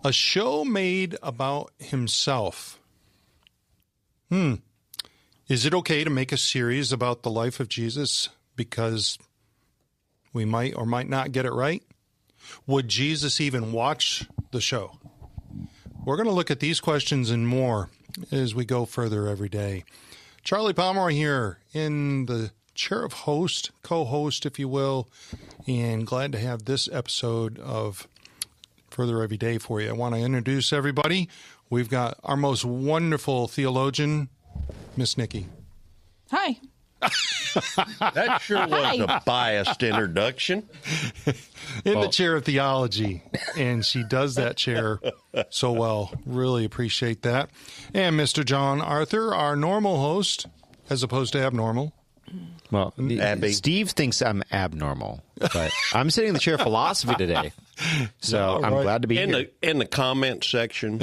A show made about himself. Is it okay to make a series about the life of Jesus because we might or might not get it right? Would Jesus even watch the show? We're going to look at these questions and more as we go further every day. Charlie Pomeroy here in the chair of host, co-host, if you will, and glad to have this episode of Further Every Day for you. I want to introduce everybody. We've got our most wonderful theologian, Miss Nikki. Hi. That sure was a biased introduction. In the chair of theology, and she does that chair so well. Really appreciate that. And Mr. John Arthur, our normal host, as opposed to abnormal. Well, Steve thinks I'm abnormal, but I'm sitting in the chair of philosophy today, so I'm glad to be here. In the comment section.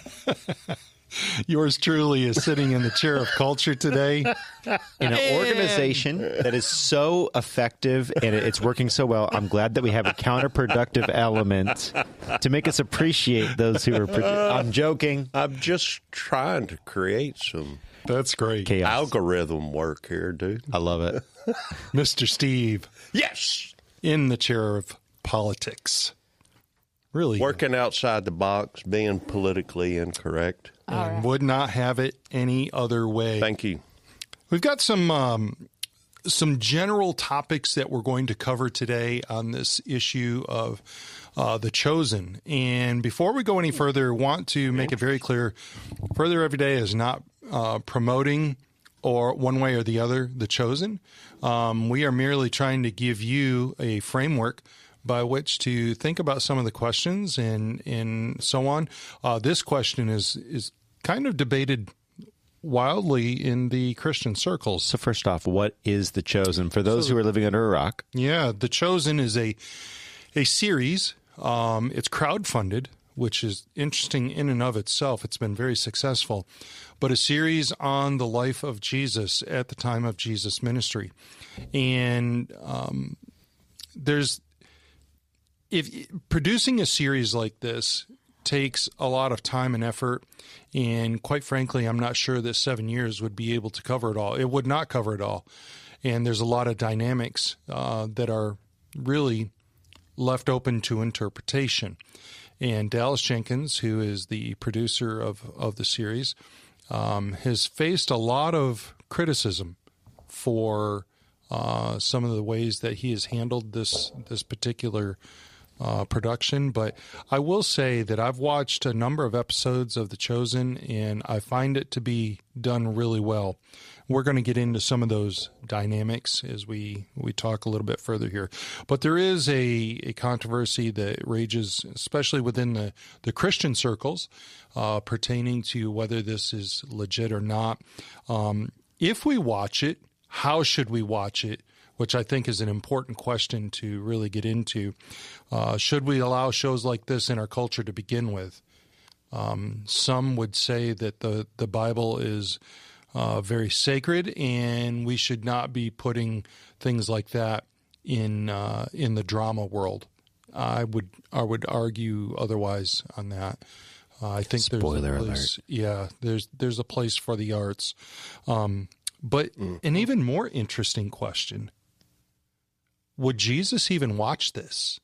Yours truly is sitting in the chair of culture today. In an organization that is so effective and it's working so well, I'm glad that we have a counterproductive element to make us appreciate those who are I'm joking. I'm just trying to create some That's great. Chaos. Algorithm work here, dude. I love it. Mr. Steve. Yes! In the chair of politics. Really. Working outside the box, being politically incorrect. And would not have it any other way. Thank you. We've got some general topics that we're going to cover today on this issue of The Chosen. And before we go any further, I want to make it very clear, Further Every Day is not promoting or one way or the other The Chosen. We are merely trying to give you a framework by which to think about some of the questions and so on. This question is kind of debated wildly in the Christian circles. So first off, what is The Chosen? For those who are living under a rock. Yeah, The Chosen is a series. It's crowdfunded, which is interesting in and of itself. It's been very successful. But a series on the life of Jesus at the time of Jesus' ministry. And if producing a series like this takes a lot of time and effort, and quite frankly, I'm not sure that 7 years would be able to cover it all. It would not cover it all. And there's a lot of dynamics that are really left open to interpretation. And Dallas Jenkins, who is the producer of the series, has faced a lot of criticism for some of the ways that he has handled this particular production. But I will say that I've watched a number of episodes of The Chosen, and I find it to be done really well. We're going to get into some of those dynamics as we talk a little bit further here. But there is a controversy that rages, especially within the Christian circles, pertaining to whether this is legit or not. If we watch it, how should we watch it? Which I think is an important question to really get into. Should we allow shows like this in our culture to begin with? Some would say that the Bible is very sacred, and we should not be putting things like that in the drama world. I would argue otherwise on that. I think Spoiler there's a place, alert. yeah, there's a place for the arts. But an even more interesting question: would Jesus even watch this?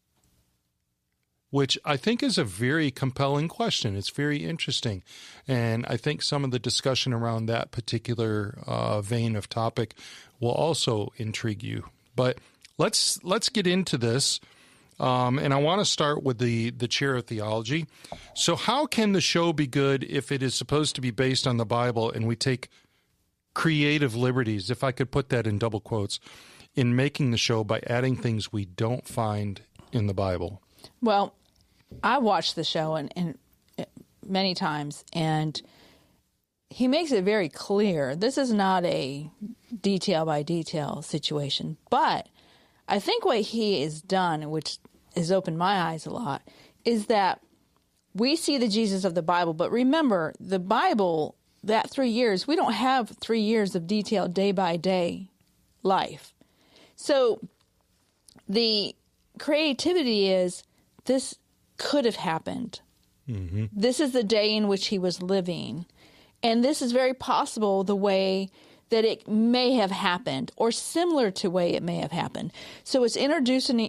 Which I think is a very compelling question. It's very interesting. And I think some of the discussion around that particular vein of topic will also intrigue you. But let's get into this. And I want to start with the chair of theology. So how can the show be good if it is supposed to be based on the Bible and we take creative liberties, if I could put that in double quotes, in making the show by adding things we don't find in the Bible? Well, I watched the show and many times, and he makes it very clear this is not a detail by detail situation. But I think what he has done, which has opened my eyes a lot, is that we see the Jesus of the Bible. But remember, the Bible, that 3 years, we don't have 3 years of detailed day by day life. So the creativity is this could have happened. This is the day in which he was living. And this is very possible the way that it may have happened, or similar to the way it may have happened. So it's introducing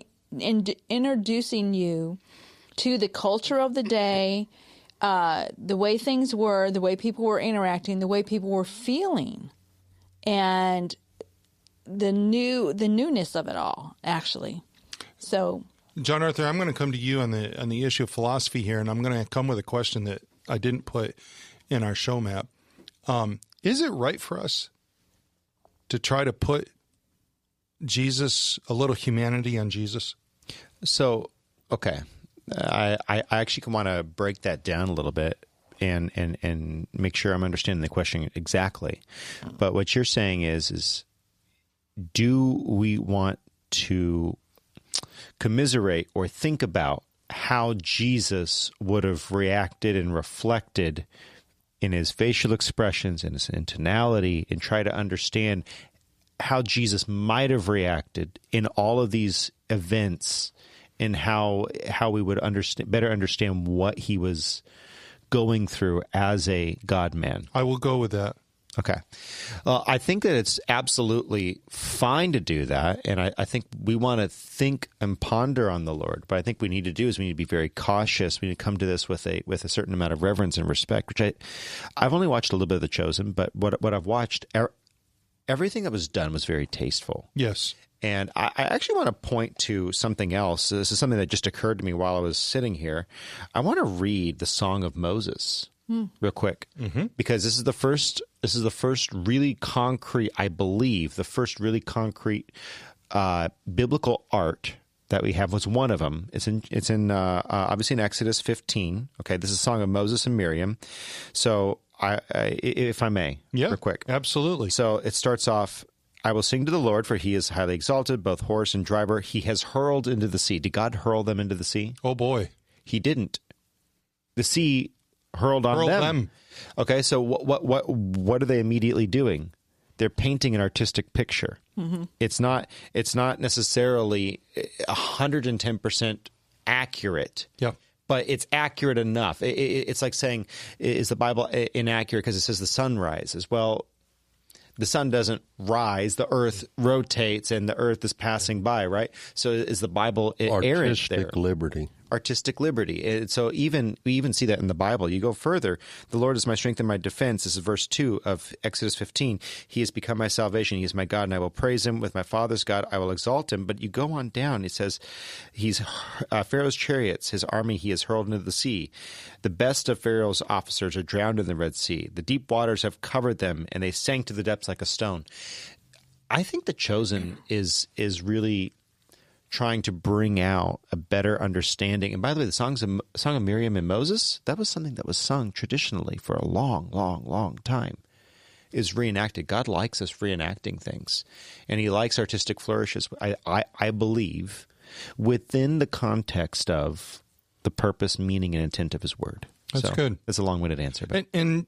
you to the culture of the day, the way things were, the way people were interacting, the way people were feeling, and the newness of it all, actually. So, John Arthur, I'm going to come to you on the issue of philosophy here, and I'm going to come with a question that I didn't put in our show map. Is it right for us to try to put a little humanity on Jesus? So, okay. I actually want to break that down a little bit and make sure I'm understanding the question exactly. But what you're saying is do we want to commiserate or think about how Jesus would have reacted and reflected in his facial expressions and his tonality, and try to understand how Jesus might have reacted in all of these events, and how we would better understand what he was going through as a God-man? I will go with that. Okay. I think that it's absolutely fine to do that, and I think we want to think and ponder on the Lord. But I think we need to do is we need to be very cautious. We need to come to this with a certain amount of reverence and respect, which I've only watched a little bit of The Chosen, but what I've watched, everything that was done was very tasteful. Yes. And I actually want to point to something else. This is something that just occurred to me while I was sitting here. I want to read the Song of Moses real quick, because this is the first really concrete, I believe, the first really concrete biblical art that we have. Was one of them. It's in obviously in Exodus 15. Okay, this is the Song of Moses and Miriam. So if I may, real quick, absolutely. So it starts off, I will sing to the Lord, for he is highly exalted, both horse and driver. He has hurled into the sea. Did God hurl them into the sea? Oh, boy. He didn't. The sea hurled on them. Okay, so what are they immediately doing? They're painting an artistic picture. Mm-hmm. It's not necessarily 110% accurate. Yeah. But it's accurate enough. It's like saying, is the Bible inaccurate because it says the sun rises? Well, the sun doesn't rise, the earth rotates, and the earth is passing by, right? So is the Bible errant there? Artistic liberty. Artistic liberty. So we even see that in the Bible. You go further, the Lord is my strength and my defense. This is verse 2 of Exodus 15. He has become my salvation. He is my God, and I will praise him. With my father's God, I will exalt him. But you go on down, it says, he's Pharaoh's chariots, his army he has hurled into the sea. The best of Pharaoh's officers are drowned in the Red Sea. The deep waters have covered them, and they sank to the depths like a stone. I think The Chosen is really trying to bring out a better understanding. And by the way, the Song of Miriam and Moses, that was something that was sung traditionally for a long, long, long time, is reenacted. God likes us reenacting things, and he likes artistic flourishes, I believe, within the context of the purpose, meaning, and intent of his word. That's good. That's a long-winded answer. But. And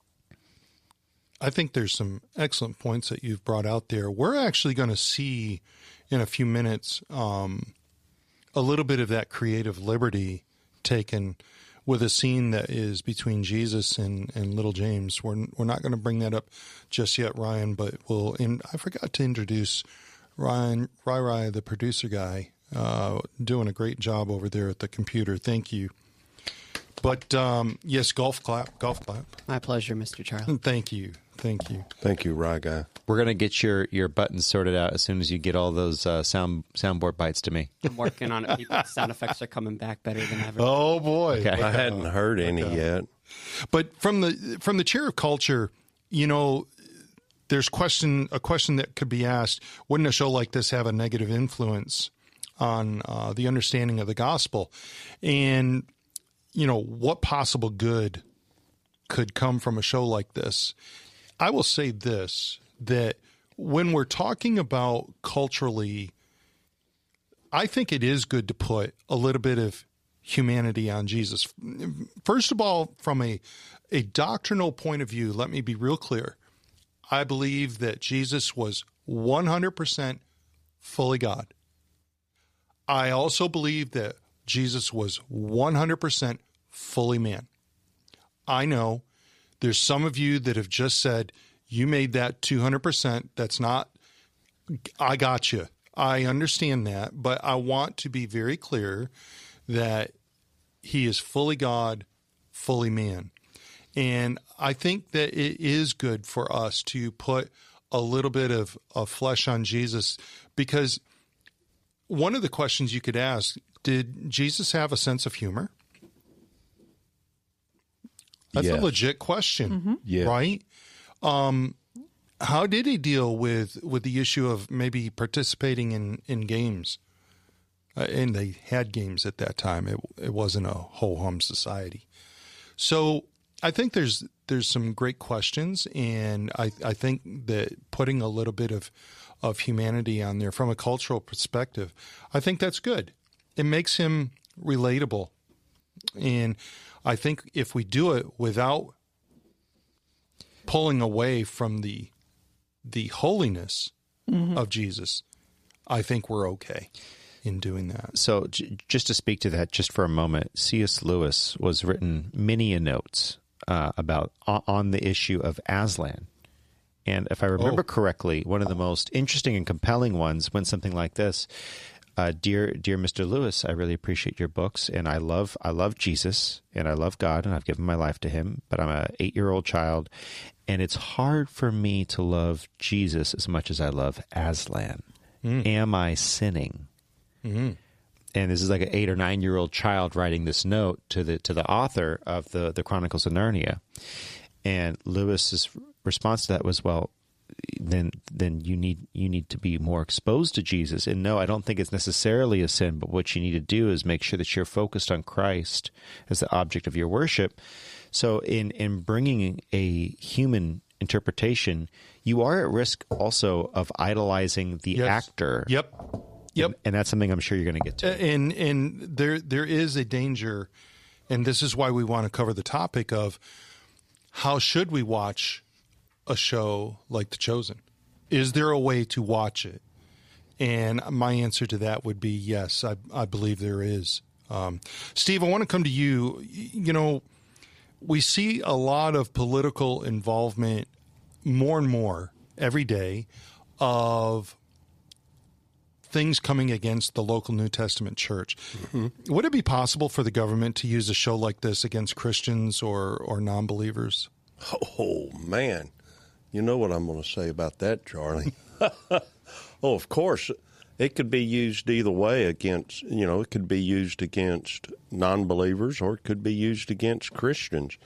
I think there's some excellent points that you've brought out there. We're actually going to see in a few minutes a little bit of that creative liberty taken with a scene that is between Jesus and little James. We're not going to bring that up just yet, Ryan, but I forgot to introduce Ryan, Rai, the producer guy, doing a great job over there at the computer. Thank you. But yes, golf clap. My pleasure, Mr. Charlie. Thank you. Thank you, Rye Guy. We're going to get your buttons sorted out as soon as you get all those soundboard bites to me. I'm working on it. People's sound effects are coming back better than ever. Oh, boy. Okay. I hadn't heard any yet. But from the chair of culture, there's a question that could be asked, wouldn't a show like this have a negative influence on the understanding of the gospel? And, what possible good could come from a show like this? I will say this, that when we're talking about culturally, I think it is good to put a little bit of humanity on Jesus. First of all, from a doctrinal point of view, let me be real clear. I believe that Jesus was 100% fully God. I also believe that Jesus was 100% fully man. I know there's some of you that have just said, you made that 200%. That's not, I got you. I understand that, but I want to be very clear that he is fully God, fully man. And I think that it is good for us to put a little bit of flesh on Jesus, because one of the questions you could ask, did Jesus have a sense of humor? That's Yes. a legit question, Yes. right? How did he deal with the issue of maybe participating in games? And they had games at that time. It wasn't a ho-hum society. So I think there's some great questions, and I think that putting a little bit of humanity on there from a cultural perspective, I think that's good. It makes him relatable. And I think if we do it without pulling away from the holiness of Jesus, I think we're okay in doing that. So just to speak to that just for a moment, C.S. Lewis was written many a notes about on the issue of Aslan. And if I remember correctly, one of the most interesting and compelling ones went something like this. Dear Mr. Lewis, I really appreciate your books, and I love Jesus, and I love God, and I've given my life to him, but I'm an 8-year-old child, and it's hard for me to love Jesus as much as I love Aslan. Am I sinning? And this is like an 8 or 9-year-old child writing this note to the author of the Chronicles of Narnia. And Lewis's response to that was, well, then you need to be more exposed to Jesus. And no, I don't think it's necessarily a sin, but what you need to do is make sure that you're focused on Christ as the object of your worship. So in bringing a human interpretation, you are at risk also of idolizing the actor. Yep. And that's something I'm sure you're going to get to. And there is a danger, and this is why we want to cover the topic of how should we watch a show like The Chosen? Is there a way to watch it? And my answer to that would be yes, I believe there is. Steve, I want to come to you. You know, we see a lot of political involvement more and more every day of things coming against the local New Testament church. Would it be possible for the government to use a show like this against Christians or non-believers? Oh, man. You know what I'm going to say about that, Charlie. Oh, of course. It could be used either way against, it could be used against non-believers or it could be used against Christians.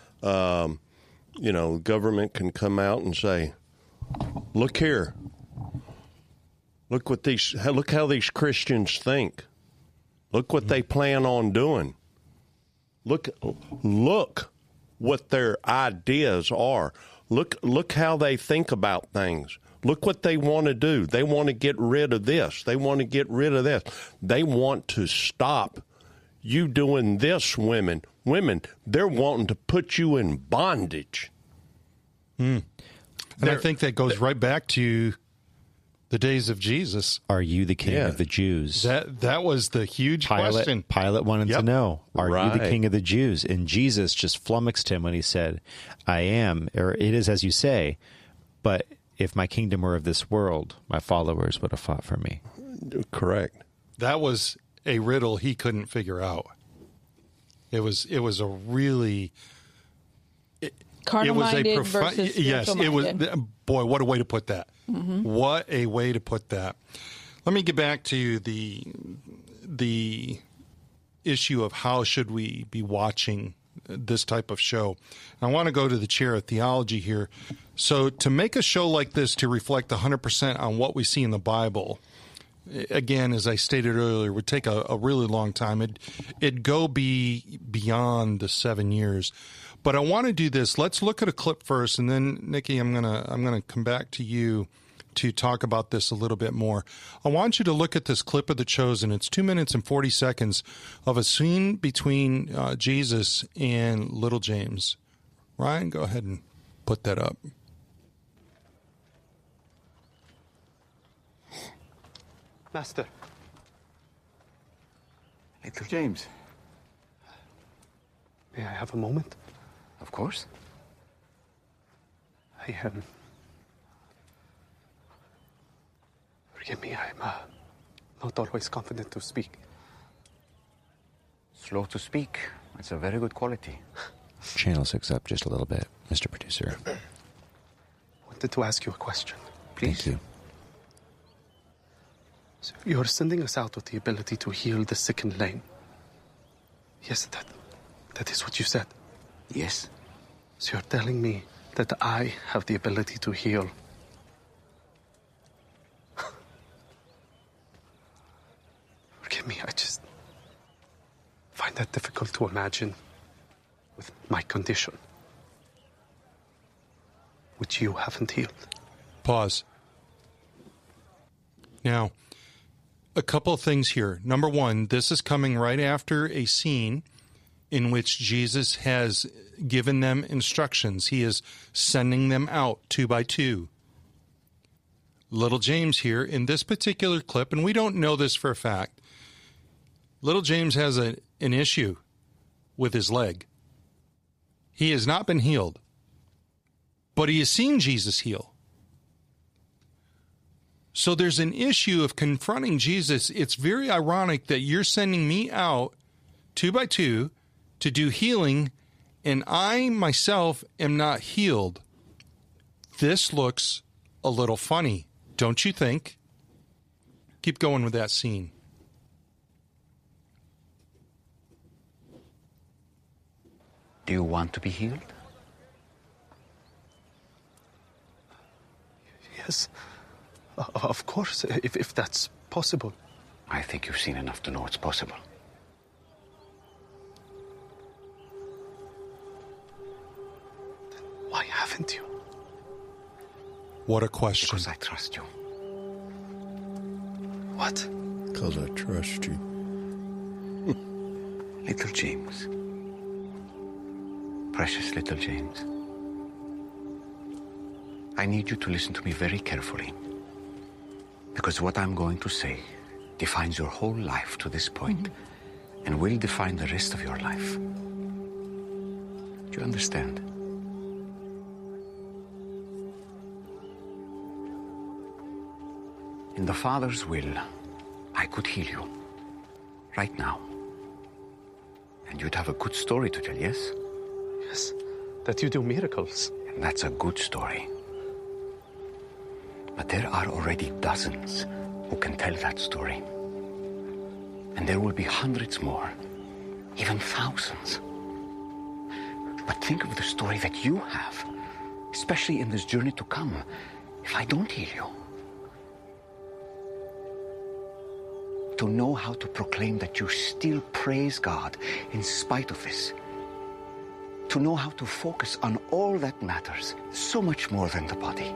Government can come out and say, look here. Look how these Christians think. Look what they plan on doing. Look what their ideas are. Look how they think about things. Look what they want to do. They want to get rid of this. They want to get rid of this. They want to stop you doing this, women. Women, they're wanting to put you in bondage. And I think that goes right back to the days of Jesus. Are you the king of the Jews? That was the huge question. Pilate wanted to know, are you the Right. king of the Jews? And Jesus just flummoxed him when he said, I am, or it is as you say, but if my kingdom were of this world, my followers would have fought for me. Correct. That was a riddle he couldn't figure out. It was a really Carnal-minded versus yes, it was. spiritual-minded. Boy, what a way to put that. What a way to put that. Let me get back to the issue of how should we be watching this type of show. I want to go to the chair of theology here. So to make a show like this to reflect 100% on what we see in the Bible, again, as I stated earlier, would take a really long time. It'd go beyond the 7 years. But I want to do this. Let's look at a clip first, and then Nikki, I'm gonna come back to you to talk about this a little bit more. I want you to look at this clip of The Chosen. It's 2 minutes and 40 seconds of a scene between Jesus and little James. Ryan, go ahead and put that up. Master. Little James. May I have a moment? Of course. Forgive me, I'm not always confident to speak. Slow to speak. It's a very good quality. Channel 6 up just a little bit, Mr. Producer. I wanted to ask you a question. Please. Thank you. So you're sending us out with the ability to heal the sick and lame. Yes, that is what you said. Yes. So you're telling me that I have the ability to heal. Forgive me, I just find that difficult to imagine with my condition, which you haven't healed. Pause. Now, a couple of things here. Number one, this is coming right after a scene in which Jesus has given them instructions. He is sending them out 2 by 2. Little James here in this particular clip, and we don't know this for a fact, little James has an issue with his leg. He has not been healed, but he has seen Jesus heal. So there's an issue of confronting Jesus. It's very ironic that you're sending me out 2 by 2 to do healing, and I myself am not healed. This looks a little funny, don't you think? Keep going with that scene. Do you want to be healed? Yes, of course, if that's possible. I think you've seen enough to know it's possible. Why haven't you? What a question. Because I trust you. What? Because I trust you. Little James. Precious little James. I need you to listen to me very carefully. Because what I'm going to say defines your whole life to this point, and will define the rest of your life. Do you understand? In the Father's will, I could heal you. Right now. And you'd have a good story to tell, yes? Yes, that you do miracles. And that's a good story. But there are already dozens who can tell that story. And there will be hundreds more, even thousands. But think of the story that you have, especially in this journey to come, if I don't heal you. To know how to proclaim that you still praise God in spite of this. To know how to focus on all that matters, so much more than the body.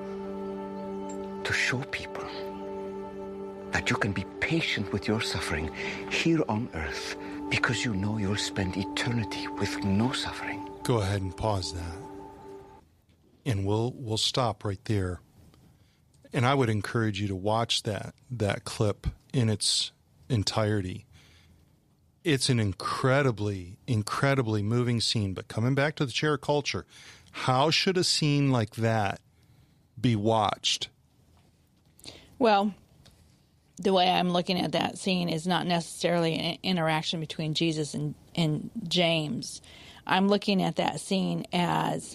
To show people that you can be patient with your suffering here on earth because you know you'll spend eternity with no suffering. Go ahead and pause that. And we'll stop right there. And I would encourage you to watch that clip in its entirety. It's an incredibly, incredibly moving scene. But coming back to the chair culture, how should a scene like that be watched? Well, the way I'm looking at that scene is not necessarily an interaction between Jesus and James. I'm looking at that scene as,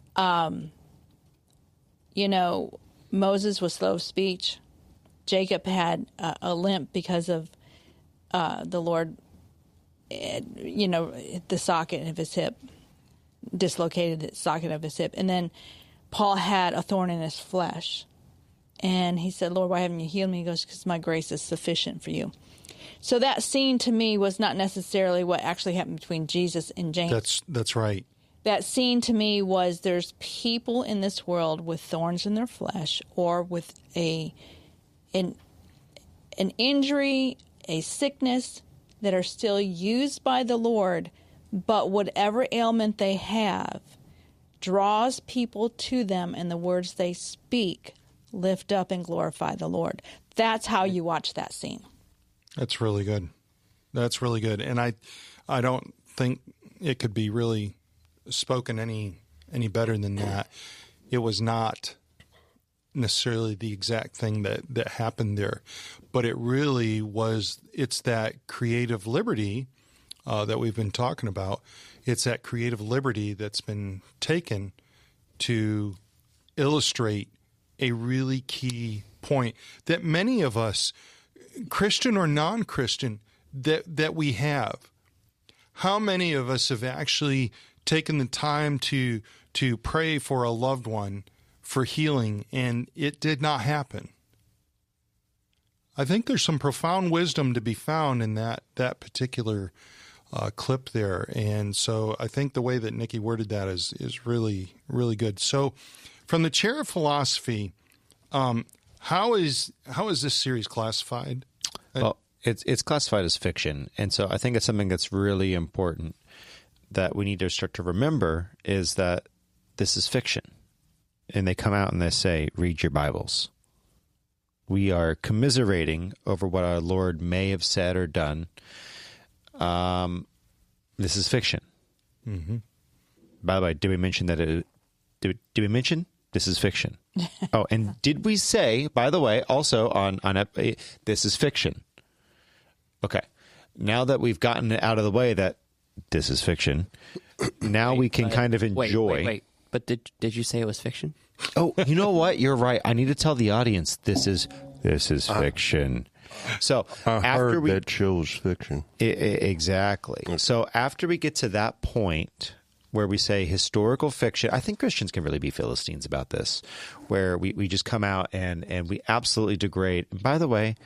Moses was slow of speech. Jacob had a limp because of the Lord, the socket of his hip, dislocated the socket of his hip. And then Paul had a thorn in his flesh. And he said, Lord, why haven't you healed me? He goes, because my grace is sufficient for you. So that scene to me was not necessarily what actually happened between Jesus and James. That's right. That scene to me was there's people in this world with thorns in their flesh or with an injury, a sickness that are still used by the Lord, but whatever ailment they have draws people to them, and the words they speak lift up and glorify the Lord. That's how you watch that scene. That's really good. That's really good. And I don't think it could be really spoken any better than that. It was not necessarily the exact thing that happened there, but it really was. It's that creative liberty that we've been talking about. It's that creative liberty that's been taken to illustrate a really key point that many of us, Christian or non-Christian, that we have. How many of us have actually taken the time to pray for a loved one for healing, and it did not happen? I think there's some profound wisdom to be found in that particular clip there. And so I think the way that Nikki worded that is really, really good. So from the chair of philosophy, how is this series classified? Well, it's classified as fiction. And so I think it's something that's really important that we need to start to remember is that this is fiction. And they come out and they say, read your Bibles. We are commiserating over what our Lord may have said or done. This is fiction. Mm-hmm. By the way, did we mention that did we mention this is fiction? Oh, and did we say, by the way, also on this is fiction? Okay. Now that we've gotten it out of the way that this is fiction, now we can kind of enjoy. Wait. But did you say it was fiction? Oh, you know what? You're right. I need to tell the audience this is fiction. So after that show's fiction. Exactly. Okay. So after we get to that point where we say historical fiction, I think Christians can really be Philistines about this, where we just come out and we absolutely degrade. By the way,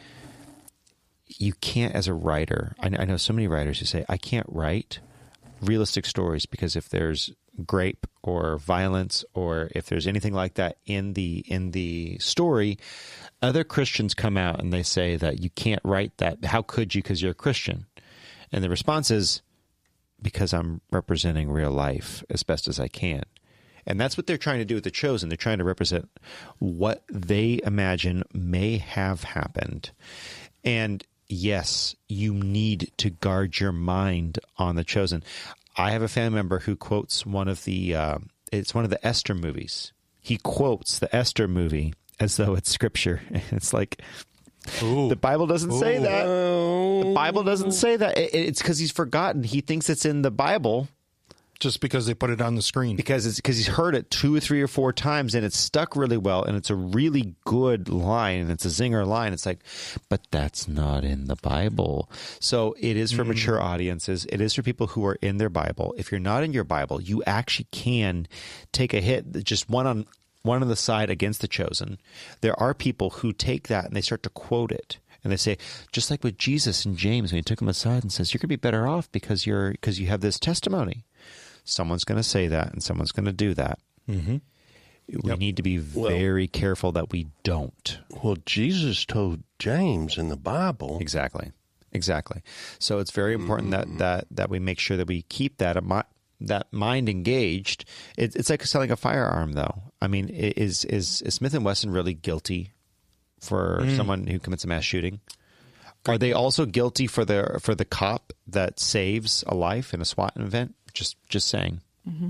you can't, as a writer, I know so many writers who say, I can't write realistic stories because if there's grape or violence or if there's anything like that in the story, other Christians come out and they say that you can't write that. How could you? Because you're a Christian. And the response is, because I'm representing real life as best as I can. And that's what they're trying to do with The Chosen. They're trying to represent what they imagine may have happened. And yes, you need to guard your mind on The Chosen. I have a family member who quotes one of the Esther movies. He quotes the Esther movie as though it's scripture. It's like, ooh, the Bible doesn't say that. The Bible doesn't say that. It's because he's forgotten. He thinks it's in the Bible. Just because they put it on the screen. Because he's heard it 2 or 3 or 4 times, and it's stuck really well, and it's a really good line, and it's a zinger line. It's like, but that's not in the Bible. So it is for mature audiences. It is for people who are in their Bible. If you're not in your Bible, you actually can take a hit, just one on the side against The Chosen. There are people who take that and they start to quote it. And they say, just like with Jesus and James, when he took him aside and says, you're going to be better off because you have this testimony. Someone's going to say that, and someone's going to do that. Mm-hmm. We need to be very careful that we don't. Well, Jesus told James in the Bible. Exactly. So it's very important that we make sure that we keep that mind engaged. It's like selling a firearm, though. I mean, is Smith & Wesson really guilty for someone who commits a mass shooting? Are they also guilty for the cop that saves a life in a SWAT event? Just saying. Mm-hmm.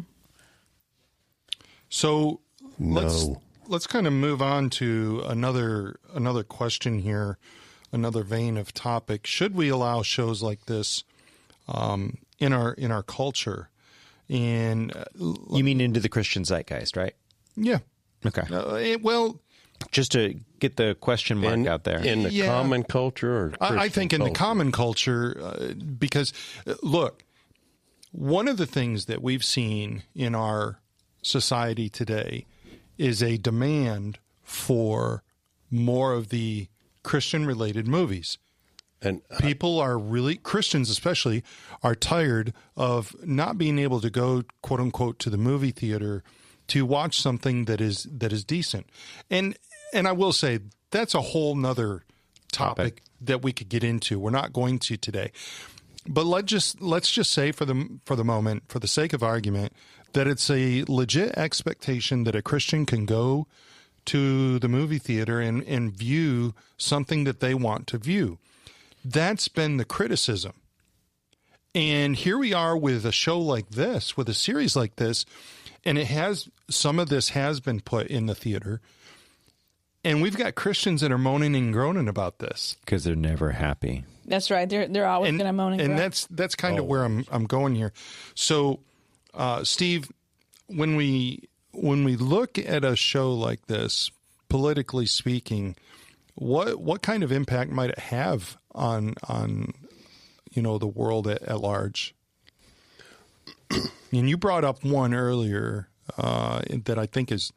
So let's kind of move on to another question here, another vein of topic. Should we allow shows like this in our culture? And you mean into the Christian zeitgeist, right? Yeah. Okay. Well, just to get the question mark out there. In the common culture? Or I think in the common culture, because, look, one of the things that we've seen in our society today is a demand for more of the Christian-related movies. And people are really, Christians especially, are tired of not being able to go, quote unquote, to the movie theater to watch something that is decent. And I will say that's a whole nother topic that we could get into. We're not going to today. But let's just say for the moment, for the sake of argument, that it's a legit expectation that a Christian can go to the movie theater and view something that they want to view. That's been the criticism. And here we are with a show like this, with a series like this, and some of this has been put in the theater. And we've got Christians that are moaning and groaning about this Because they're never happy. That's right. They're always going to moan and groan. And that's kind of where I'm going here. So, Steve, when we look at a show like this, politically speaking, what kind of impact might it have on the world at large? And you brought up one earlier that I think is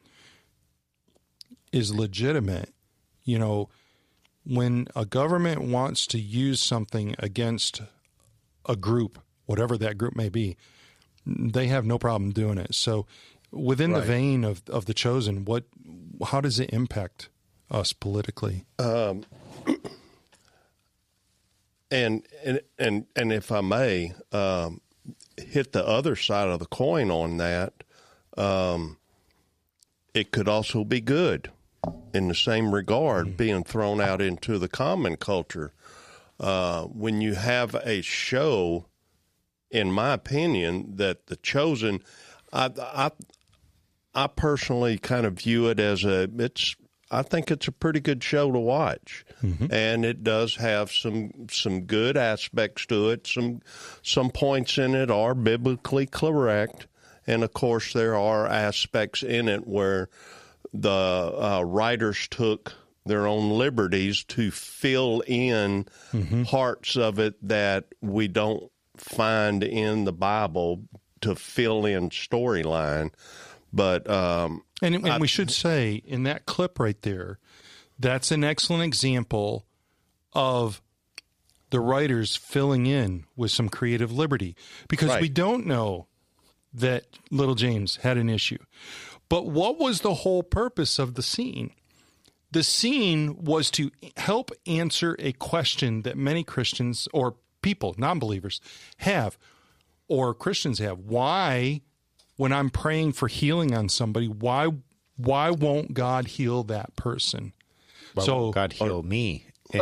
legitimate. When a government wants to use something against a group, whatever that group may be, they have no problem doing it. So within the vein of The Chosen, how does it impact us politically? And if I may hit the other side of the coin on that, it could also be good in the same regard, being thrown out into the common culture. When you have a show, in my opinion, that The Chosen, I personally kind of view it as I think it's a pretty good show to watch, and it does have some good aspects to it. Some points in it are biblically correct, and of course there are aspects in it where the writers took their own liberties to fill in parts of it that we don't find in the Bible to fill in storyline. But and we should say, in that clip right there, that's an excellent example of the writers filling in with some creative liberty, because we don't know that little James had an issue. But what was the whole purpose of the scene? The scene was to help answer a question that many Christians or people, non-believers, have, or Christians have. Why, when I'm praying for healing on somebody, why won't God heal that person? Why won't God heal me? In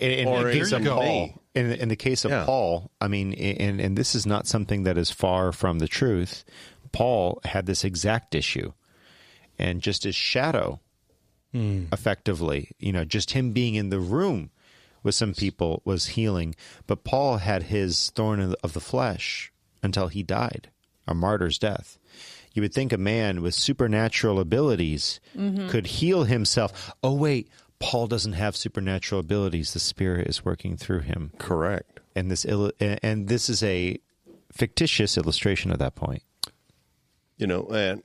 the case of Paul, I mean, and this is not something that is far from the truth. Paul had this exact issue, and just his shadow, effectively, just him being in the room with some people was healing. But Paul had his thorn of the flesh until he died, a martyr's death. You would think a man with supernatural abilities could heal himself. Oh, wait, Paul doesn't have supernatural abilities. The Spirit is working through him. Correct. And this is a fictitious illustration of that point. And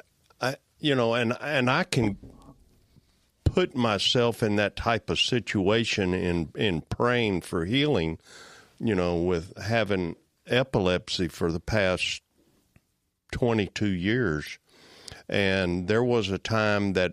I can put myself in that type of situation in praying for healing, with having epilepsy for the past 22 years. And there was a time that,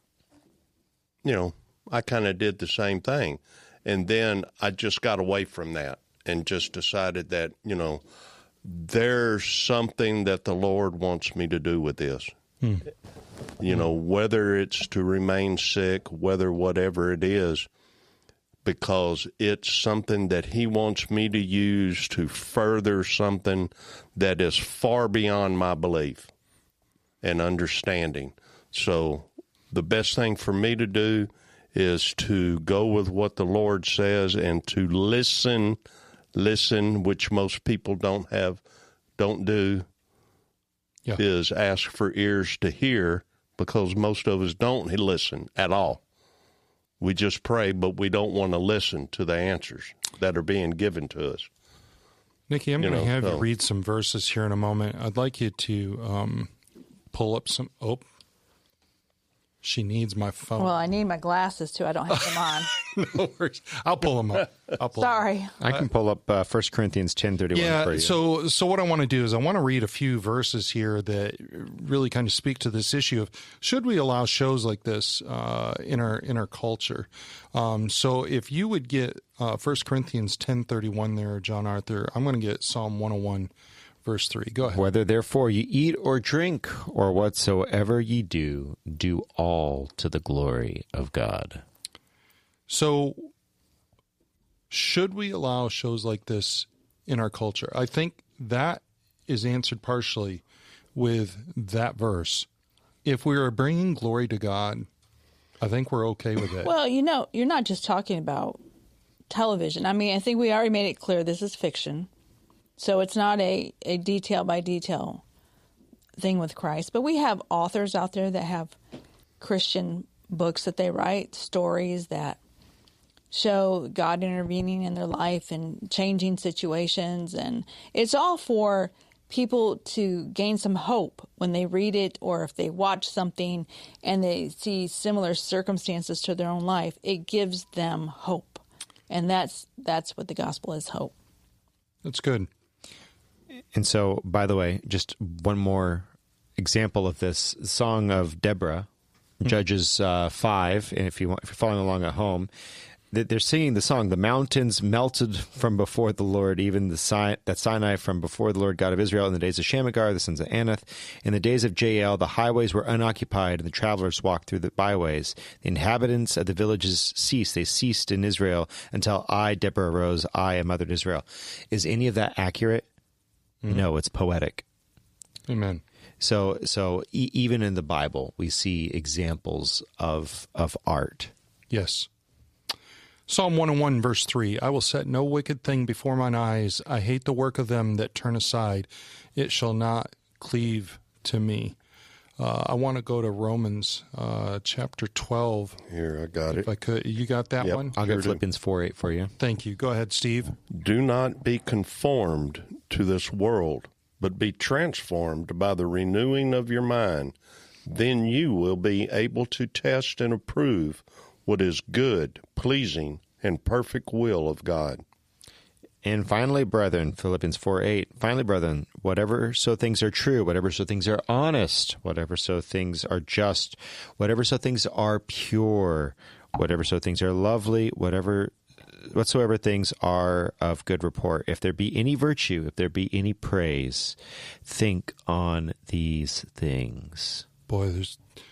I kind of did the same thing. And then I just got away from that and just decided that, there's something that the Lord wants me to do with this. Whether it's to remain sick, whatever it is, because it's something that he wants me to use to further something that is far beyond my belief and understanding. So the best thing for me to do is to go with what the Lord says and to listen, which most people don't do, is ask for ears to hear, because most of us don't listen at all. We just pray, but we don't want to listen to the answers that are being given to us. Nikki, I'm going to have you read some verses here in a moment. I'd like you to pull up some... Oh, she needs my phone. Well, I need my glasses, too. I don't have them on. No worries. I'll pull them up. Sorry. I can pull up 1 Corinthians 10:31 for you. So what I want to do is I want to read a few verses here that really kind of speak to this issue of should we allow shows like this in our culture. So if you would get 1 Corinthians 10:31 there, John Arthur, I'm going to get Psalm 101. Verse 3, go ahead. Whether therefore you eat or drink or whatsoever ye do, do all to the glory of God. So should we allow shows like this in our culture? I think that is answered partially with that verse. If we are bringing glory to God, I think we're okay with it. Well, you're not just talking about television. I mean, I think we already made it clear this is fiction. So it's not a detail by detail thing with Christ. But we have authors out there that have Christian books that they write, stories that show God intervening in their life and changing situations. And it's all for people to gain some hope when they read it, or if they watch something and they see similar circumstances to their own life, it gives them hope. And that's what the gospel is, hope. That's good. And so, by the way, just one more example of this, Song of Deborah, Judges 5, and if you're following along at home, they're singing the song, "The mountains melted from before the Lord, even that Sinai from before the Lord God of Israel in the days of Shamgar, the sons of Anath. In the days of Jael, the highways were unoccupied, and the travelers walked through the byways. The inhabitants of the villages ceased. They ceased in Israel until I, Deborah, arose. I, a mothered Israel." Is any of that accurate? No, it's poetic. Amen. So even in the Bible, we see examples of art. Yes. Psalm 101, verse 3, "I will set no wicked thing before mine eyes. I hate the work of them that turn aside. It shall not cleave to me." I want to go to Romans chapter 12. Here, I got If it. I could. You got that Yep. one? I'll get Philippians 4:8 for you. Thank you. Go ahead, Steve. Do not be conformed to this world, but be transformed by the renewing of your mind. Then you will be able to test and approve what is good, pleasing, and perfect will of God. And finally, brethren, Philippians 4:8, finally, brethren, whatever so things are true, whatever so things are honest, whatever so things are just, whatever so things are pure, whatever so things are lovely, whatsoever things are of good report, if there be any virtue, if there be any praise, think on these things. Boy,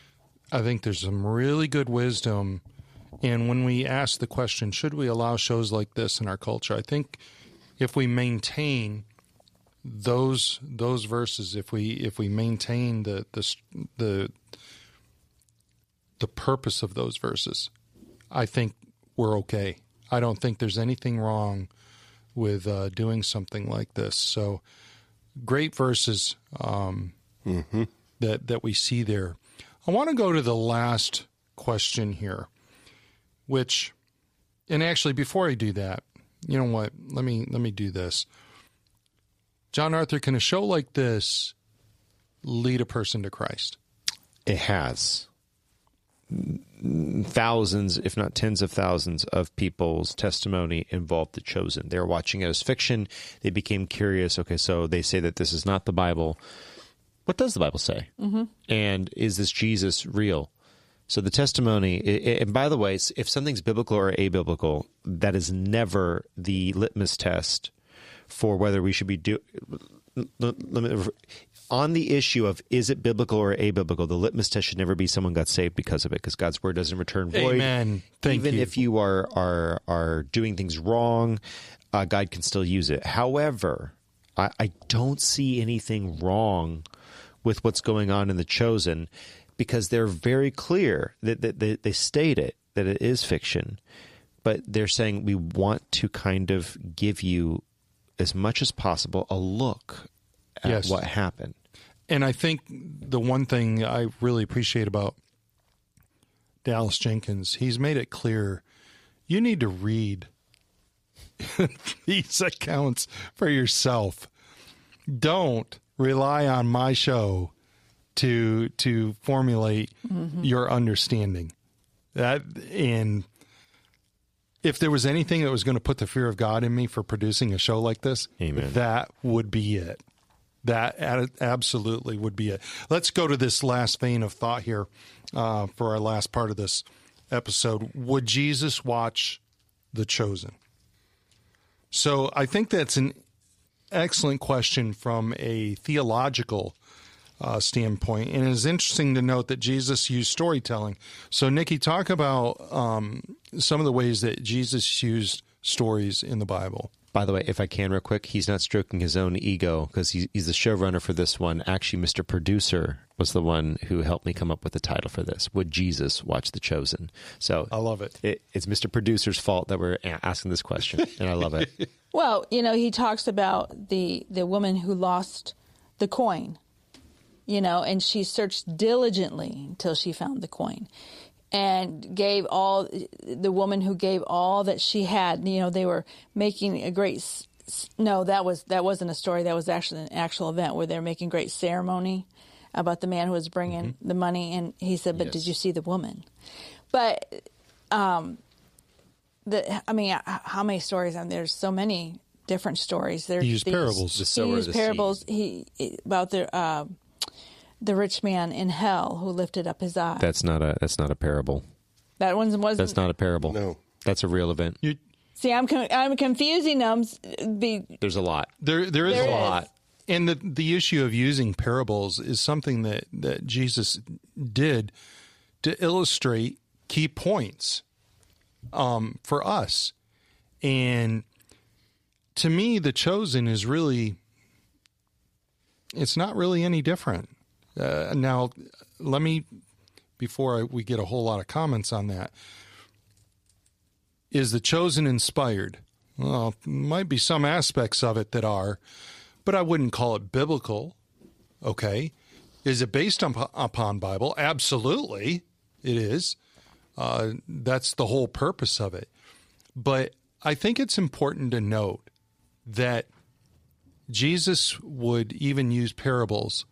I think there's some really good wisdom. And when we ask the question, should we allow shows like this in our culture? I think if we maintain those verses, if we maintain the purpose of those verses, I think we're okay. I don't think there's anything wrong with doing something like this. So great verses that we see there. I want to go to the last question here, which, and actually before I do that, you know what? Let me do this. John Arthur, can a show like this lead a person to Christ? It has. Thousands, if not tens of thousands of people's testimony involved The Chosen. They were watching it as fiction. They became curious. Okay, so they say that this is not the Bible. What does the Bible say? Mm-hmm. And is this Jesus real? So the testimony, and by the way, if something's biblical or abiblical, that is never the litmus test for whether we should be on the issue of is it biblical or abiblical. The litmus test should never be someone got saved because of it, because God's word doesn't return void. Amen. Even if you are doing things wrong, God can still use it. However, I don't see anything wrong with what's going on in The Chosen, because they're very clear that they state it, that it is fiction, but they're saying we want to kind of give you as much as possible a look at what happened. And I think the one thing I really appreciate about Dallas Jenkins, he's made it clear you need to read these accounts for yourself. Don't rely on my show to formulate your understanding. And if there was anything that was going to put the fear of God in me for producing a show like this, Amen, that would be it. That absolutely would be it. Let's go to this last vein of thought here for our last part of this episode. Would Jesus watch The Chosen? So I think that's an excellent question from a theological standpoint. And it's interesting to note that Jesus used storytelling. So, Nikki, talk about some of the ways that Jesus used stories in the Bible. By the way, if I can real quick, he's not stroking his own ego because he's the showrunner for this one. Actually, Mr. Producer was the one who helped me come up with the title for this. Would Jesus watch The Chosen? So I love it. It's Mr. Producer's fault that we're asking this question, and I love it. Well, he talks about the woman who lost the coin, and she searched diligently until she found the coin. And gave the woman who gave all that she had. They were making a great. No, that wasn't a story. That was actually an actual event where they're making great ceremony about the man who was bringing the money. And he said, "But did you see the woman?" But, how many stories? There's so many different stories. He used parables. The He used the parables. seed. About the rich man in hell who lifted up his eye. That's not a parable. That one wasn't. That's not a parable. No. That's a real event. See, I'm confusing them. There's a lot. There is a lot. And the issue of using parables is something that Jesus did to illustrate key points for us. And to me, The Chosen is really, it's not really any different. Now, let me, before we get a whole lot of comments on that, is The Chosen inspired? Well, might be some aspects of it that are, but I wouldn't call it biblical. Okay. Is it based upon Bible? Absolutely, it is. That's the whole purpose of it. But I think it's important to note that Jesus would even use parables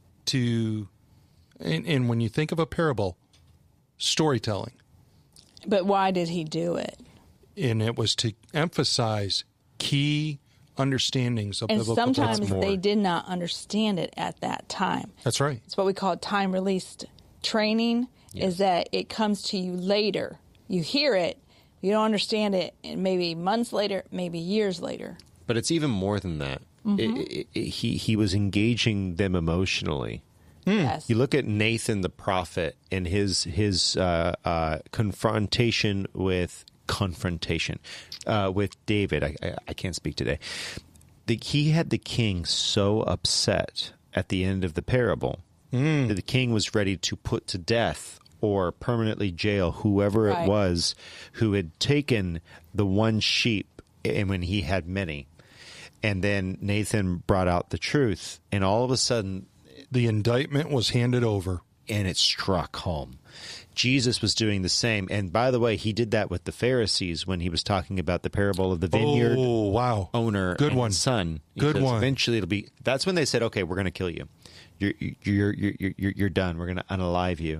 and when you think of a parable, storytelling. But why did he do it? And it was to emphasize key understandings of biblical And sometimes principles. they did not understand it at that time. That's right. It's what we call time-released training, is that it comes to you later. You hear it, you don't understand it, and maybe months later, maybe years later. But it's even more than that. He was engaging them emotionally. Yes. You look at Nathan the prophet and his confrontation with David. I can't speak today. He had the king so upset at the end of the parable that the king was ready to put to death or permanently jail whoever it was who had taken the one sheep and when he had many. And then Nathan brought out the truth, and all of a sudden, The indictment was handed over. and it struck home. Jesus was doing the same. And by the way, he did that with the Pharisees when he was talking about the parable of the vineyard Oh, wow. owner Good and one. his son. He Good says, one. Eventually, that's when they said, "Okay, we're going to kill you. You're done. We're going to unalive you."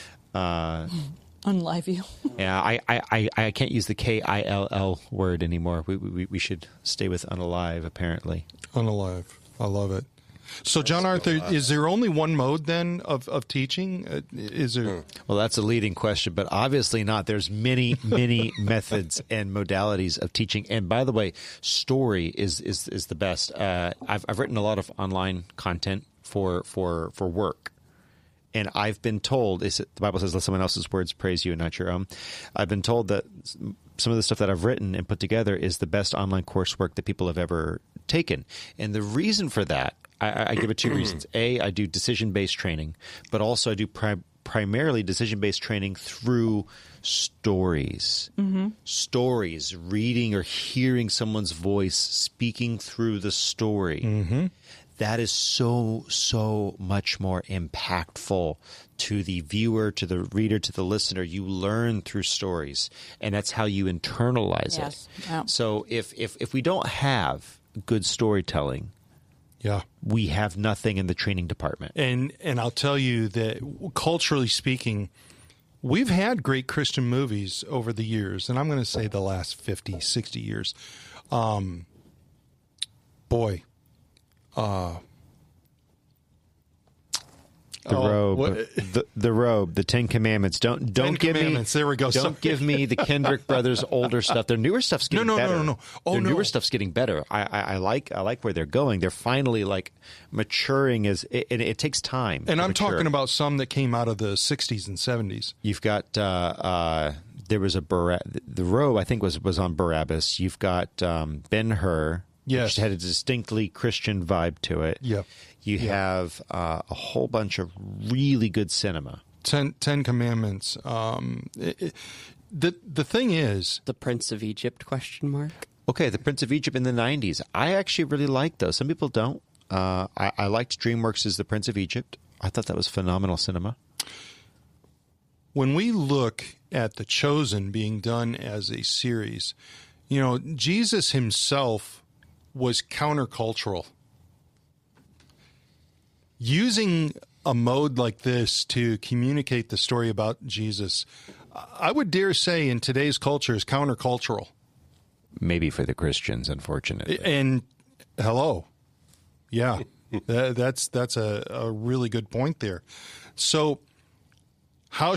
Unlive you. Yeah, I can't use the KILL word anymore. We should stay with unalive, apparently. Unalive. I love it. So, John Arthur, is there only one mode then of teaching? Is there? Well, that's a leading question, but obviously not. There's many methods and modalities of teaching. And by the way, story is the best. I've written a lot of online content for work. And I've been told, the Bible says, let someone else's words praise you and not your own. I've been told that some of the stuff that I've written and put together is the best online coursework that people have ever taken. And the reason for that, I give it two reasons. A, I do decision-based training, but also I do primarily decision-based training through stories. Stories, reading or hearing someone's voice speaking through the story. That is so much more impactful to the viewer, to the reader, to the listener. You learn through stories, and that's how you internalize it. Yeah. So if we don't have good storytelling, Yeah. we have nothing in the training department. And I'll tell you that culturally speaking, we've had great Christian movies over the years, and I'm going to say the last 50, 60 years. The robe, what- the robe, the Ten Commandments. Don't Ten give Commandments, me. there we go. Don't give me the Kendrick brothers' older stuff. Their newer stuff's getting No. better. Oh, Their no. newer stuff's getting better. I like where they're going. They're finally like maturing and it takes time. And to I'm mature. talking about some that came out of the 60s and 70s. You've got there was the row I think was on Barabbas. You've got Ben-Hur, Yes. which had a distinctly Christian vibe to it. Yep. You have a whole bunch of really good cinema. Ten Commandments. The thing is, The Prince of Egypt ? Okay, The Prince of Egypt in the 90s. I actually really like those. Some people don't. I liked DreamWorks' The Prince of Egypt. I thought that was phenomenal cinema. when we look at The Chosen being done as a series, Jesus himself was countercultural. Using a mode like this to communicate the story about Jesus, I would dare say in today's culture is countercultural. Maybe for the Christians, unfortunately. And hello. Yeah, that's a really good point there. So how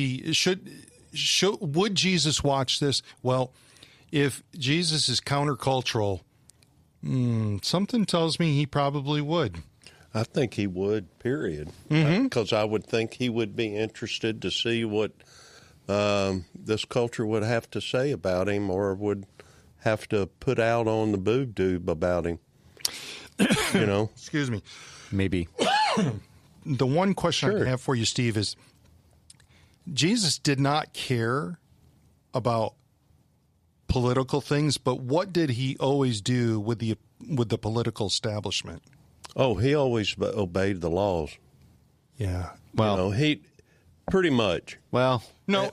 would Jesus watch this? Well, if Jesus is countercultural, something tells me he probably would. I think he would, period. Because I would think he would be interested to see what this culture would have to say about him, or would have to put out on the boob tube about him. Excuse me. Maybe. The one question I have for you, Steve, is Jesus did not care about political things, but what did he always do with the political establishment? Oh, he always obeyed the laws. Yeah. Well, he pretty much. Well, no.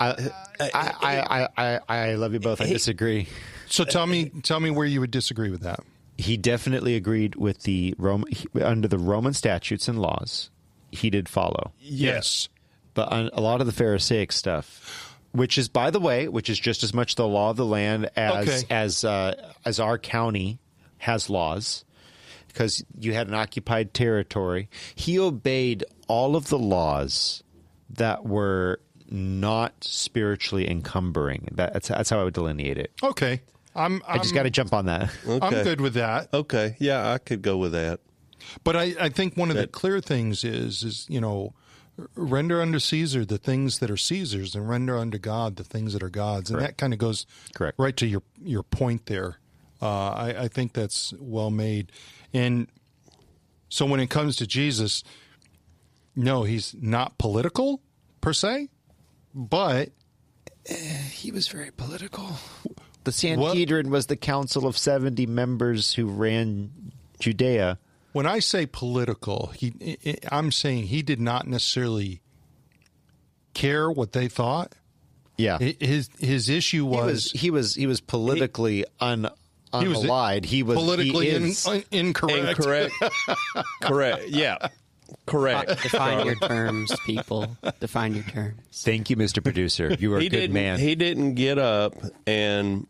I love you both. I disagree. So tell me where you would disagree with that. He definitely agreed with under the Roman statutes and laws. He did follow. Yes. But on a lot of the Pharisaic stuff, which is, by the way, just as much the law of the land as our county has laws, because you had an occupied territory. He obeyed all of the laws that were not spiritually encumbering. That's how I would delineate it. Okay. I just got to jump on that. Okay. I'm good with that. Okay. Yeah, I could go with that. But I think one of the clear things is render unto Caesar the things that are Caesar's, and render unto God the things that are God's. And that kind of goes right to your point there. I think that's well made. And so when it comes to Jesus, no, he's not political per se, but he was very political. The Sanhedrin was the council of 70 members who ran Judea. When I say political, I'm saying he did not necessarily care what they thought. Yeah, his issue was he was politically unallied. He was politically incorrect. Correct. Yeah. Correct. Define your terms, people. Define your terms. Thank you, Mr. Producer. You are a good man. He didn't get up and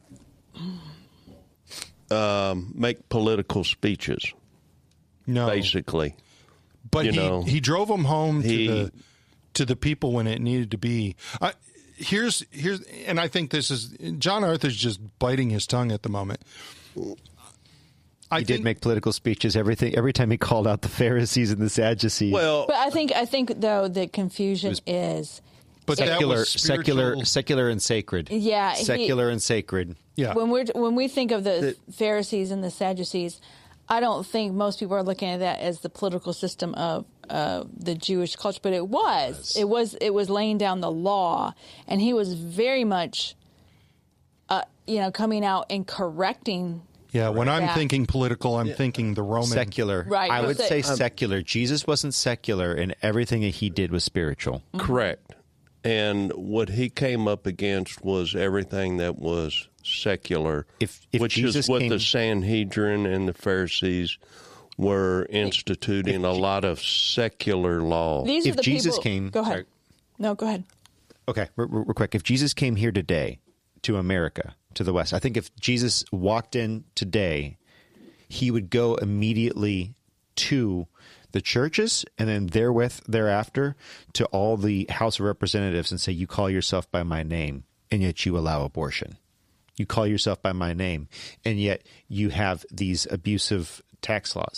make political speeches. No, basically. But he drove them home to the people when it needed to be. Here's, and I think this is John Arthur's just biting his tongue at the moment. He did make political speeches. Every time he called out the Pharisees and the Sadducees. But I think though the confusion is. But secular and sacred. Yeah, secular and sacred. Yeah. When we think of the Pharisees and the Sadducees, I don't think most people are looking at that as the political system of the Jewish culture, but it was. It was laying down the law, and he was very much, coming out and correcting. Yeah, when I'm thinking political, I'm thinking the Roman. Secular. Right. I would say secular. Jesus wasn't secular, and everything that he did was spiritual. Mm-hmm. Correct. And what he came up against was everything that was secular, which Jesus is what the Sanhedrin and the Pharisees were instituting a lot of secular law. These are the Jesus people. came. Go ahead. Sorry. No, go ahead. Okay, real quick. If Jesus came here today to America, to the West, I think if Jesus walked in today, he would go immediately to the churches and then thereafter to all the House of Representatives and say, you call yourself by my name, and yet you allow abortion. You call yourself by my name, and yet you have these abusive tax laws.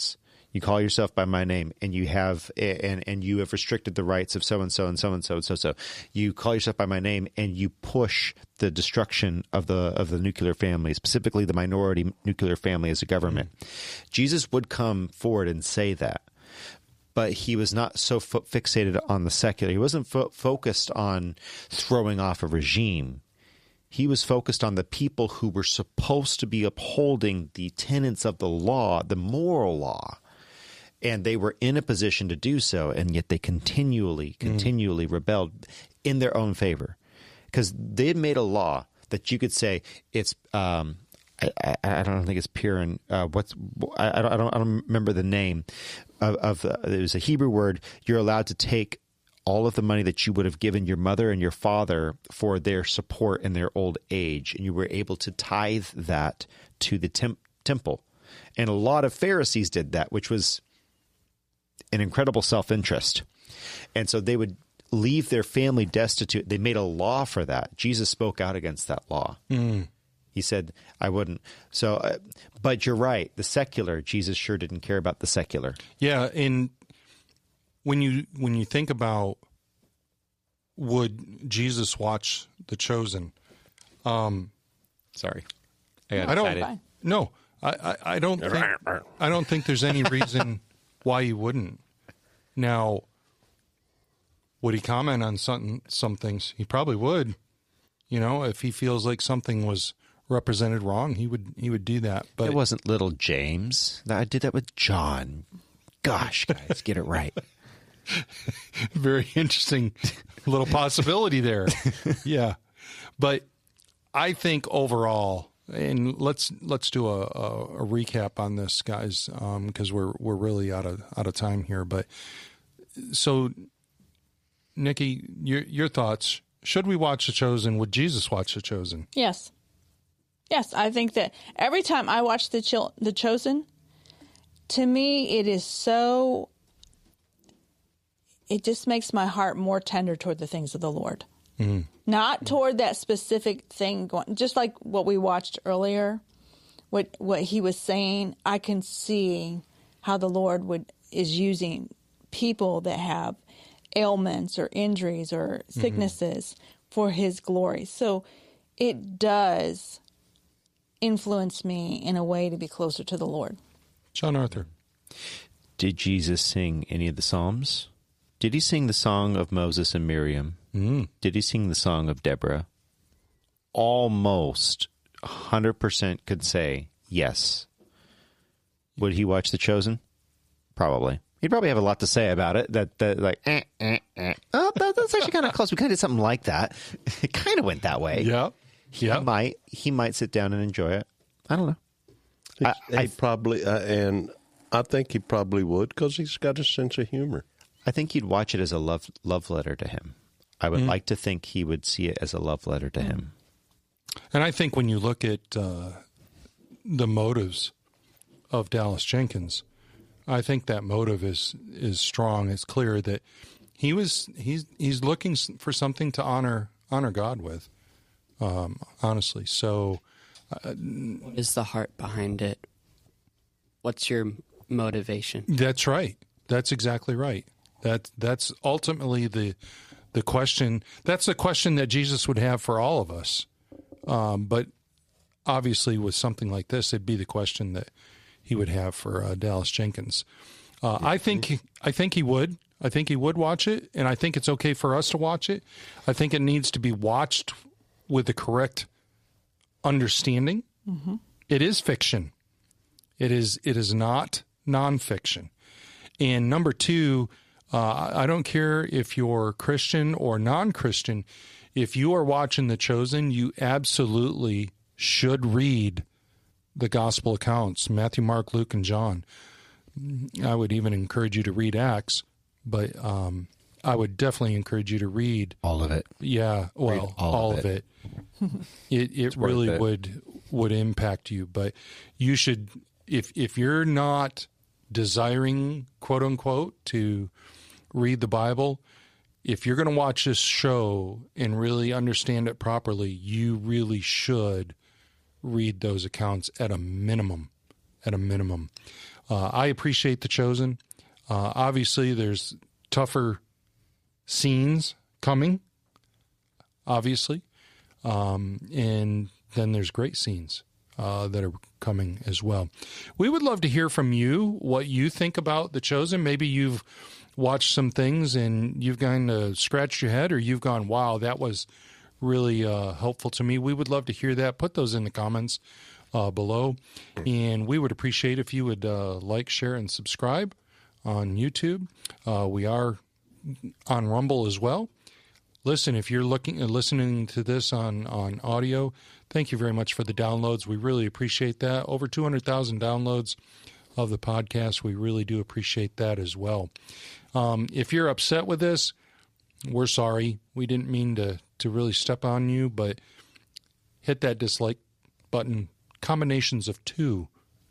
You call yourself by my name, and you have restricted the rights of so and so and so and so and so. You call yourself by my name, and you push the destruction of the nuclear family, specifically the minority nuclear family, as a government. Jesus would come forward and say that, but he was not so fixated on the secular. He wasn't focused on throwing off a regime. He was focused on the people who were supposed to be upholding the tenets of the law, the moral law. And they were in a position to do so, and yet they continually rebelled in their own favor, because they had made a law that you could say it's I don't think it's pure, and I don't remember the name of it was a Hebrew word. You're allowed to take all of the money that you would have given your mother and your father for their support in their old age, and you were able to tithe that to the temple. And a lot of Pharisees did that, which was an incredible self-interest. And so they would leave their family destitute. They made a law for that. Jesus spoke out against that law. He said, I wouldn't. So, but you're right. The secular, Jesus sure didn't care about the secular. Yeah, and when you think about, would Jesus watch The Chosen? Sorry, I got excited. Fine. No, I don't think there's any reason why he wouldn't. Now, would he comment on some things? He probably would. You know, if he feels like something was represented wrong, he would do that. But it wasn't little James. I did that with John. Gosh, guys, get it right. Very interesting little possibility there. Yeah. But I think overall, and let's do a recap on this, guys, because we're really out of time here. But so, Nikki, your thoughts? Should we watch The Chosen? Would Jesus watch The Chosen? Yes. Yes, I think that every time I watch The Chosen, to me, it is so. It just makes my heart more tender toward the things of the Lord. Mm-hmm. Not toward that specific thing going, just like what we watched earlier, what he was saying. I can see how the Lord is using people that have ailments or injuries or sicknesses for his glory. So it does influence me in a way to be closer to the Lord. John Arthur. Did Jesus sing any of the Psalms? Did he sing the song of Moses and Miriam? Did he sing the song of Deborah? Almost 100% could say yes. Would he watch The Chosen? Probably. He'd probably have a lot to say about it. Oh, that's actually kind of close. We kind of did something like that. It kind of went that way. Yeah. He might sit down and enjoy it. I don't know. He probably, and I think he probably would, because he's got a sense of humor. I think he'd watch it as a love letter to him. I would like to think he would see it as a love letter to him. And I think when you look at the motives of Dallas Jenkins, I think that motive is strong. It's clear that he's looking for something to honor God with. Honestly, so what is the heart behind it? What's your motivation? That's right. That's exactly right. That's ultimately the question. That's the question that Jesus would have for all of us. But obviously, with something like this, it'd be the question that he would have for Dallas Jenkins. I think he would. I think he would watch it, and I think it's okay for us to watch it. I think it needs to be watched with the correct understanding. Mm-hmm. It is fiction. It is not nonfiction. And number two, I don't care if you're Christian or non-Christian. If you are watching The Chosen, you absolutely should read the gospel accounts, Matthew, Mark, Luke, and John. I would even encourage you to read Acts, but I would definitely encourage you to read all of it. Yeah, well, all of it. It really would impact you, but you should, if you're not desiring, quote unquote, to read the Bible, if you're going to watch this show and really understand it properly, you really should read those accounts at a minimum. I appreciate The Chosen. Obviously, there's tougher scenes coming, obviously. And then there's great scenes that are coming as well. We would love to hear from you what you think about The Chosen. Maybe you've watched some things and you've kind of scratched your head, or you've gone, wow, that was really helpful to me. We would love to hear that. Put those in the comments below. And we would appreciate if you would like, share, and subscribe on YouTube. We are on Rumble as well. Listen, if you're listening to this on audio, thank you very much for the downloads. We really appreciate that. Over 200,000 downloads of the podcast. We really do appreciate that as well. If you're upset with this, we're sorry. We didn't mean to really step on you, but hit that dislike button. Combinations of two.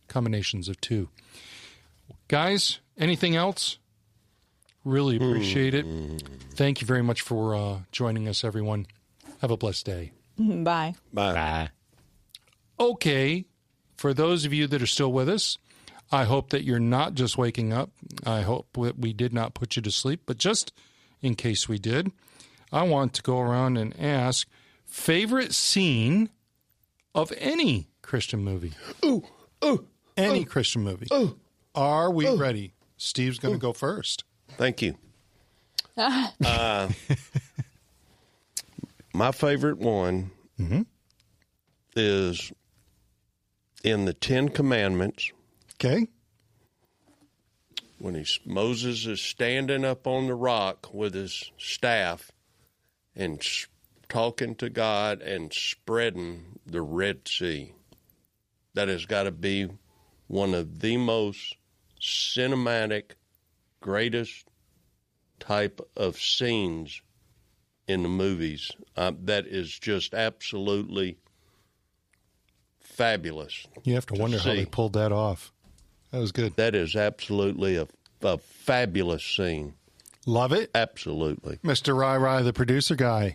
Guys, anything else? Really appreciate it. Thank you very much for joining us, everyone. Have a blessed day. Bye. Bye. Okay, for those of you that are still with us, I hope that you're not just waking up. I hope that we did not put you to sleep, but just in case we did, I want to go around and ask favorite scene of any Christian movie. Any Christian movie. Are we ready? Steve's going to go first. Thank you. My favorite one is in the Ten Commandments. Okay. When Moses is standing up on the rock with his staff and talking to God and spreading the Red Sea. That has got to be one of the most cinematic, greatest type of scenes in the movies. That is just absolutely fabulous. You have to wonder how they pulled that off. That was good. That is absolutely a fabulous scene. Love it. Absolutely. Mr. Rai, the producer guy.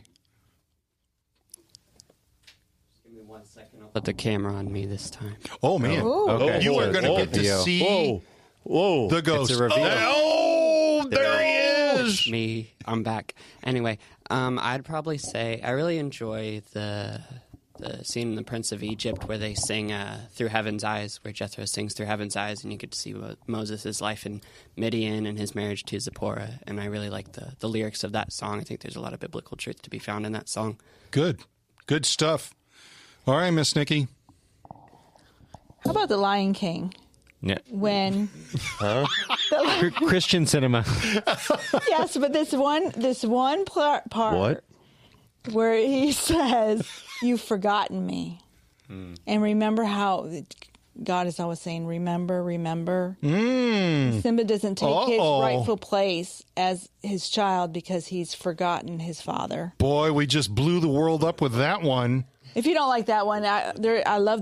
Give me 1 second. I'll put the camera on me this time. Oh, man. Okay. You are going to get to see the ghost. It's a reveal. Oh, there he is. Me, I'm back. Anyway, I'd probably say I really enjoy the scene in The Prince of Egypt where they sing Through Heaven's Eyes, where Jethro sings Through Heaven's Eyes, and you get to see Moses' life in Midian and his marriage to Zipporah. And I really like the lyrics of that song. I think there's a lot of biblical truth to be found in that song. Good stuff. All right, Miss Nikki. How about The Lion King? Yeah. When Christian cinema. yes, but this one part What? where he says, "You've forgotten me," and remember how God is always saying, "Remember, remember." Simba doesn't take his rightful place as his child because he's forgotten his father. Boy, we just blew the world up with that one. If you don't like that one, I love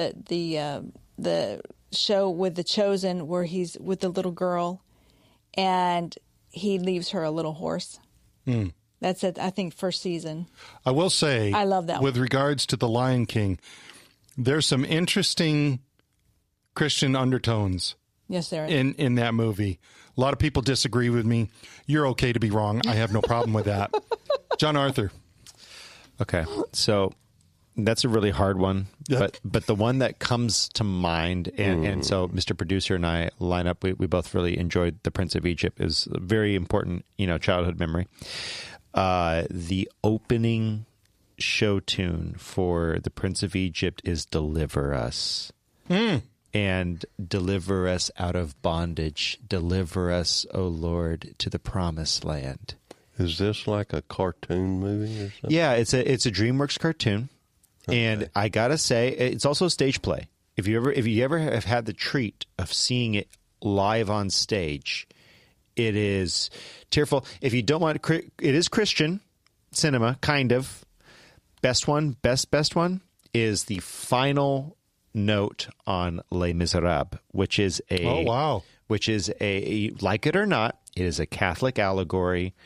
the show with The Chosen where he's with the little girl and he leaves her a little horse. That's it. I think first season. I will say, I love that with one. regards to The Lion King, there's some interesting Christian undertones Yes, there is. in that movie. A lot of people disagree with me. You're okay to be wrong. I have no problem with that. John Arthur. Okay, so that's a really hard one, Yep. but the one that comes to mind, and so Mr. Producer and I line up. We both really enjoyed The Prince of Egypt. It was a very important, childhood memory. The opening show tune for The Prince of Egypt is "Deliver Us." And deliver us out of bondage. Deliver us, O Lord, to the promised land. Is this like a cartoon movie or something? Yeah, it's a DreamWorks cartoon. Okay. And I gotta say, it's also a stage play. If you ever have had the treat of seeing it live on stage, it is tearful. If you don't want it is Christian cinema, kind of. Best one is the final note on Les Miserables, which is a like it or not, it is a Catholic allegory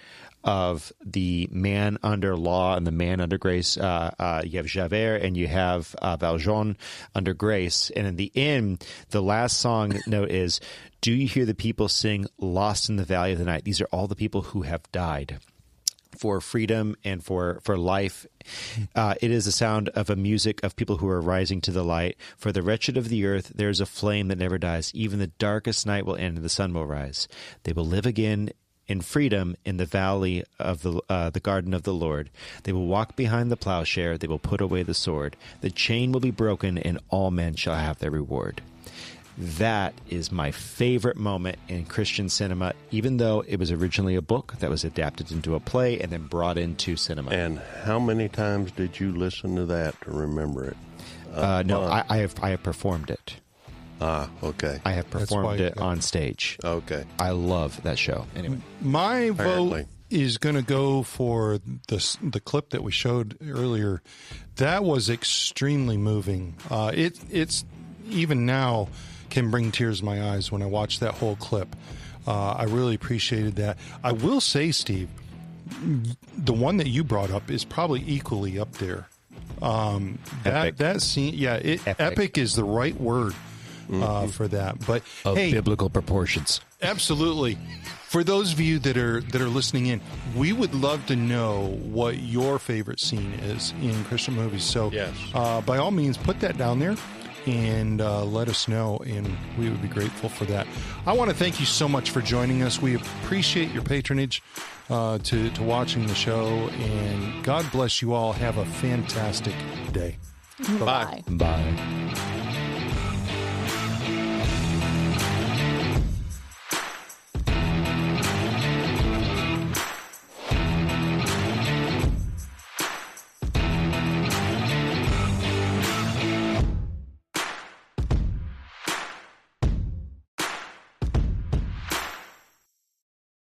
of the man under law and the man under grace. You have Javert and you have Valjean under grace. And in the end, the last song note is, do you hear the people sing Lost in the Valley of the Night? These are all the people who have died for freedom and for life. It is the sound of a music of people who are rising to the light. For the wretched of the earth, there is a flame that never dies. Even the darkest night will end and the sun will rise. They will live again in freedom in the valley of the garden of the Lord. They will walk behind the plowshare. They will put away the sword. The chain will be broken and all men shall have their reward. That is my favorite moment in Christian cinema, even though it was originally a book that was adapted into a play and then brought into cinema. And how many times did you listen to that to remember it? No, I have performed it. Okay. I have performed it on stage. Okay. I love that show. Anyway, My Apparently. vote is going to go for the clip that we showed earlier. That was extremely moving. It's even now can bring tears to my eyes when I watch that whole clip. I really appreciated that. I will say, Steve, the one that you brought up is probably equally up there. Epic. That scene, yeah, epic is the right word for that. But of hey, biblical proportions. absolutely. For those of you that are listening in, we would love to know what your favorite scene is in Christian movies. So, Yes. By all means, put that down there and let us know, and we would be grateful for that. I want to thank you so much for joining us. We appreciate your patronage to watching the show, and God bless you all. Have a fantastic day. Bye. Bye.